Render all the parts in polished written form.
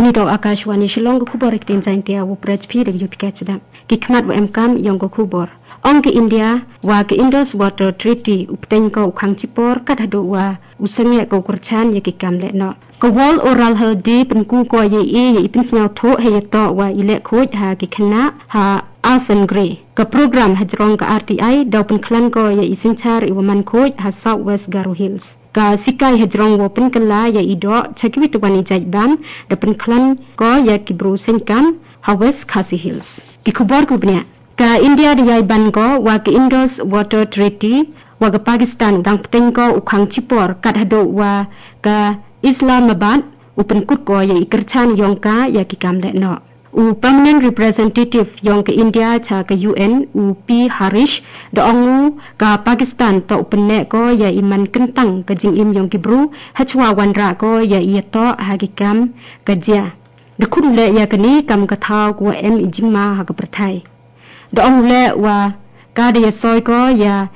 Kini kau Akashwani Shillong kubor iktin zaintia wo prajpi de yupikachda. Ki khmat wo emkam yong kubor. Ong ke India wa ke Indus Water Treaty upten ko ukhang chipor kadhado wa usenge ko kurchan ye ki kamle no. Ko wall oral haldi penku ko ye ipin snyau tho he to wa ile khoj ha ki khna ha Arson Gray. Ka program hajrong ka RTI daw pen klan ko ye isinchar iwaman khoj ha South West Garo Hills. Ka sikai hajrong wo pen kala ye ido chakwi tuwani jajban da pen klan ko ye ki bru senkam ha West Khasi Hills. Ki khobor ku bnya ka India diyai ban ko wa ke Indus Water Treaty wa ke Pakistan dang peteng ko ukhang chipor kadhado wa ka Islamabad upen kut ko ye ikerchan yong ka ya ki kamle no. U permanent representative yong ke India cha ke UN u P Harish da ongu ka Pakistan to upen ne ko ya iman kentang ke jing im yong ki bru hachwa wanra ko ya ia to ha ki kam ka ja. Da khudule ya kani kam ka thau ko em ijingma ha ka prathai. Da ong le wa ka de soy ko ya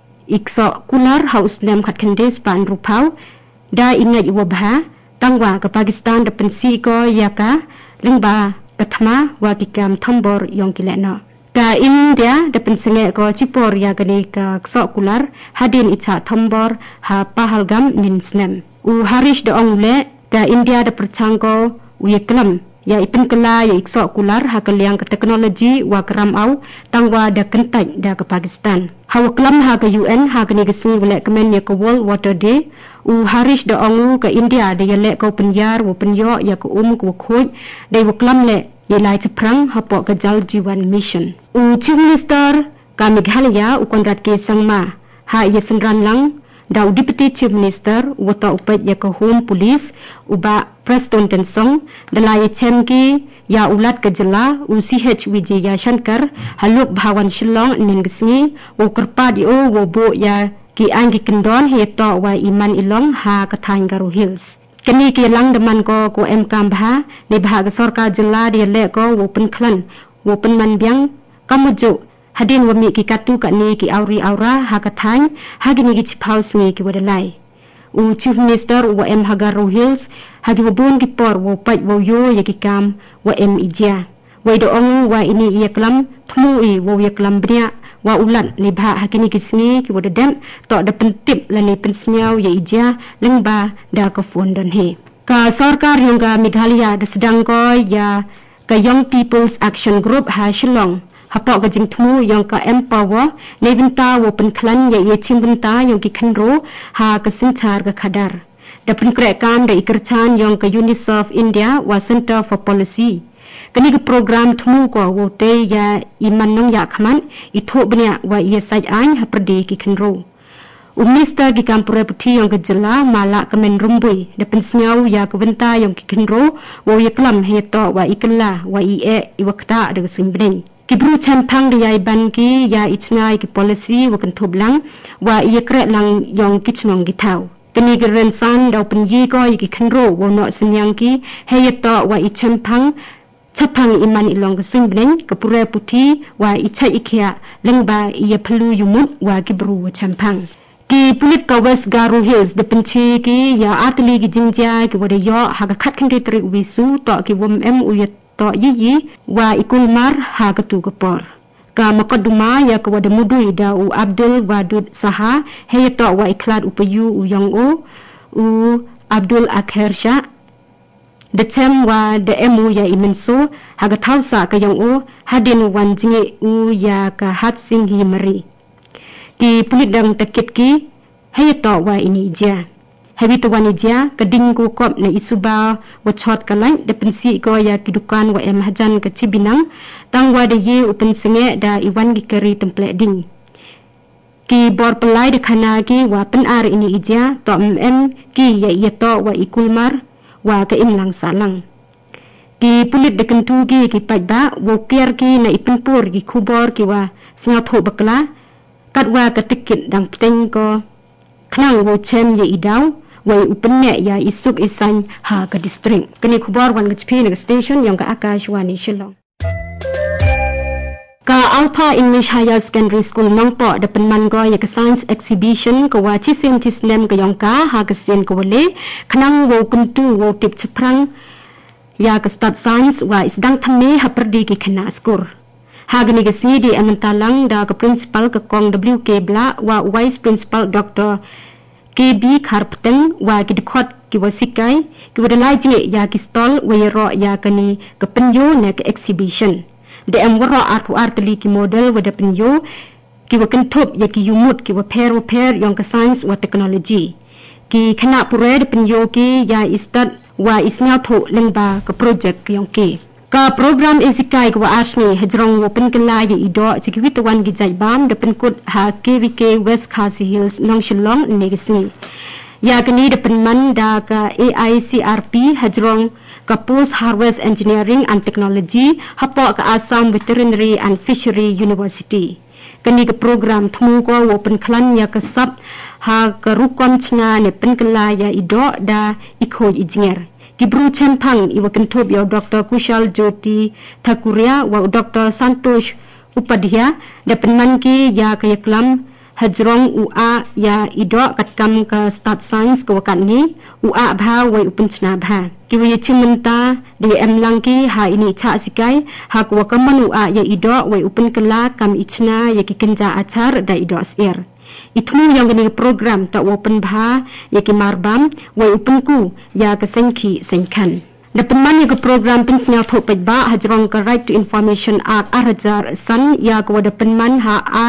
ikso kular house nem khat khandes pan rupau da inga iwa bha tangwa ka Pakistan da pensi ko ya ka lingba kathma wa kikam thambor yong kilena ka India da pensenge ko chipor ya gani ka kso kular hadin icha thambor ha pahalgam ninsnem u Harish da ong le ka India da perchang ko u klam ya ipin kala ya ikso kular ha kaliang ke teknologi wa keram au tangwa da kentai da ke Pakistan ha klam ha ke UN ha kini gesing wala kemen ya ke World Water Day u Harish da ongu ke India da ya le ko penyar wo penyo ya ke ko khoj dai wo klam le ya lai chaprang ha po ke jal jiwan mission u chief minister ka Meghalaya u konrat ke sangma ha ya senran lang da deputy chief minister wata upet ya ke home police uba Preston Tensong dalai chemki ya ulat ke jela u CH Vijaya Shankar haluk bhawan Shillong nen gesni wo kerpa di o wo bo ya ki anggi kendon he to wa iman ilong ha kathang Garo Hills kini ki lang deman ko em kam bha ni bha ke sarkar jela dia le ko wo pen klan wo pen man biang kamujo hadin wa mi ki katu ka ni ki auri aura ha kathang ha gini ki chiphaus ni ki wadalai u chief minister wa em Garo Hills hagi wabun ki por wo pai wo yo ya ki kam wa em ija wa do ong wa ini ia klam thmu i wo ya klam bria wa ulat ni bha hakini ki sni ki wada dem to da pentip la ni pensnyau ya ija lengba da ka fon dan he ka sarkar yang ka Meghalaya da sedang ko ya ka Young People's Action Group ha Shillong hapa ka jing thmu yang ka empower ne binta wo pen klan ya ye chim binta yang ki khanro ha ka sinchar ka khadar da penkrekam da ikerchan yang ke UNICEF India wa Center for Policy kani ke program thmu ko wo te ya iman nong ya khaman itho bnya wa ye sai an ha prade ki khanro minister ki kampure puthi yang ke jela mala kemen rumbui da pensnyau ya ke benta yang ki khanro wo ye klam he to wa ikla wa ie iwakta da singbren ki bru chan phang da yai ban ki ya itnai ki policy wa kan thoblang wa ye kre lang yang kichnong gi thau kini geren san daw penyi ko iki khanro wo no senyang ki heyato wa ichen phang chaphang iman ilong gesing bnen kapure puthi wa ichai ikhya lengba iya phlu yumut wa kibru wa champang ki pulit ka West Garo Hills de penchi ki ya atli ki jingja ki wada yo ha ka khat khandi tri wisu to ki wom em u to yi wa ikulmar ha ka tu kapor ka makaduma ya ka wada mudui da u Abdul Wadud Saha heyato wa iklat upayu u yang u Abdul Akhir Shah de tem wa de emu ya imenso haga thausa ka yang u hadin wan jingi u ya ka hat sing hi mari ki pulit dang takit ki heyato wa ini ja habitu wani ja kading ku kop na isuba wa chot kalai de pensi ko ya ki dukan wa em hajan ka cibinang tangwa de ye upen senge da iwan ki keri temple ding ki bor pelai de khana ki wa pen ar ini ija to em ki ya ye to wa ikulmar wa ka imlang salang ki pulit de kentu ki pajba wo kier ki na ipenpur ki khubor ki wa singa tho bakla katwa ka tikit dang pteng ko khnang wo chem ye idaw wa upenne ya isuk isan ha ka district kini khubor wan gchpi na station yang ka Akashwani Shillong ka Alpha English Higher Secondary School nongpo da penman go ya ka science exhibition ko wa chi scientist nem ka yong ka ha ka sien ko le khnang wo kuntu wo tip chprang ya ke start science wa isdang thame haperdi ki khana skur hagni ke si di amentalang da ke principal ke kong WK bla wa vice principal Dr. KB Karpteng wa ki dikhot ki wasikai ki wadalai je ya ki stall wa ro ya kani ke penyo ne ke exhibition de am wara art ki model wa de penyo ki wa kentop ya ki yumut ki wa pair yang ke science wa technology ki khana pure de penyo ki ya istat wa isnya tho lengba ke project yang ki ka program isikai wa asni hajrong wa penkala ya ido chikiwitawan gi jaibam de penkut ha KVK West Khasi Hills nong shillong negasi ya kini de penman da ka AICRP hajrong ka post harvest engineering and technology hapo ka Assam Veterinary and Fishery University kini ke program thmu ko wa penklan ya ka sab ha ka rukom chinga ne penkala ya ido da ikho engineer Gibru Chenpang iwa kentub ya Dr. Kushal Jyoti Thakuria wa Dr. Santosh Upadhyaya da penman ki ya kayaklam hajrong ua ya ido katkam ka start science ka wakat ni ua bha wa upenchna bha ki wa chimenta de emlang ki ha ini cha sikai ha ka wakaman ua ya ido wa upenkala kam ichna ya ki kenja achar da ido asir Itmu yang gini program tak open bha ya ki marbam wa upenku ya ke sengki sengkan. Dapat man ya ke program pinsnya thok pejba hajrong ke right to information act arajar san ya ke dapat man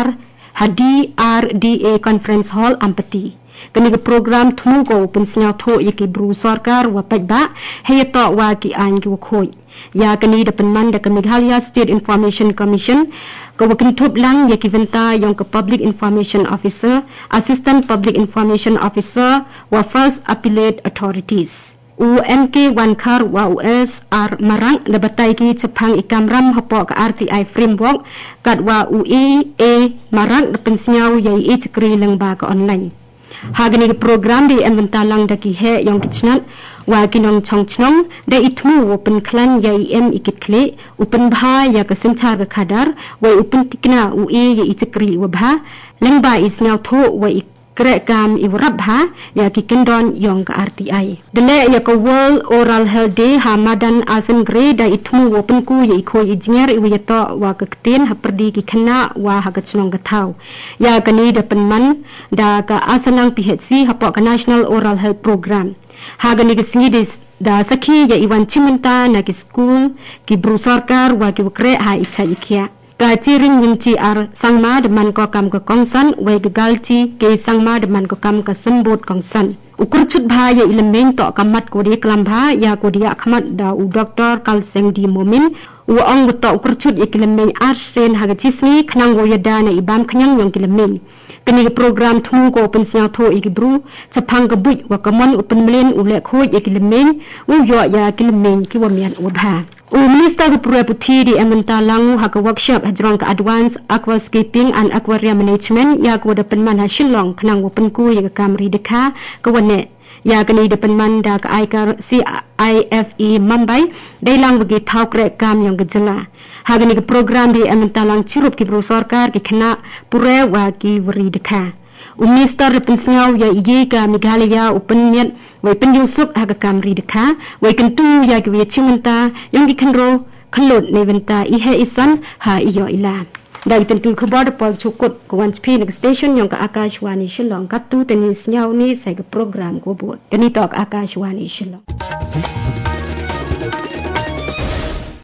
hadi RDA conference hall ampati. Kini ke program thmu ko pinsnya thok ya ki bru sarkar wa pejba heyato wa ki an ki wakhoi. Ya kini dapat man da ke Meghalaya State Information Commission Kawakintub lang ya kiventa yang ke Public Information Officer, Assistant Public Information Officer wa First Appellate Authorities. UMK Wankar wa USR Marang nabatay ki Sepang ikamram hapo ka RTI Framework kat wa UEA Marang na pensinyaw ya i-chikri lang ba ka online. Hagani program di ementalang daki he yang kitchnat wa kinong chongchnong da itmu open klan ya im ikitkle open bha ya kasenchar ka khadar wa open tikna ue ya ichkri wa bha lengba isnyaw tho wa ikre kam iwrab bha ya kikendon yong ka RTI dele ya ka World Oral Health Day hamadan asen gre da itmu open ku ya ikho engineer iwa yato wa kakten haperdi ki khana wa hagachnong gathau ya kani da penman da ka asanang PHC hapo ka National Oral Health Program Hagani ke singidis da sakhi ya iwan chimenta na ke school ki bru sarkar wa ki wakre ha icha ikhya ka chiring winchi ar sangma de man ko kam ko kongsan wa ke galchi ke sangma de man ko kam ka sembot kongsan ukur chut bha ya ilemeng to kamat ko di klam bha ya ko dia khmat da u Dr. Kalseng di Momin u ong to ukur chut ikilemeng arsen ha ga chisni khnang wo yada na ibam khanyang yang kilemeng kini program thmu ko open siang tho ikibru chapang ka buj wa kamon open mlen ule khoj ikilemeng u yo ya kilemeng ki wamian ubha u minister ku pura puthi di ementalang ha ka workshop hajrong ka advanced aquascaping and aquarium management ya ko da penman ha shillong khnang open ku ya ka kamri dekha ka wane ya kini depan manda ka aikar CIFE Mumbai dailang bagi thawkre kam yang gejala hagani ke program di ementalang chirup ki bro sarkar ki khna pure wa ki wari dekha minister pensingaw ya ige ka Meghalaya upenmiat wa penyusup ha ka kamri dekha wa kentu ya ki wi chimenta yang ki khenro khlot ne venta ihe isan ha iyo ila Dari tentu khabar pal chukut ko once pin station yang ka Akashwani Shillong katu tenis nyaw ni sai ka program ko bot tani tok Akashwani Shillong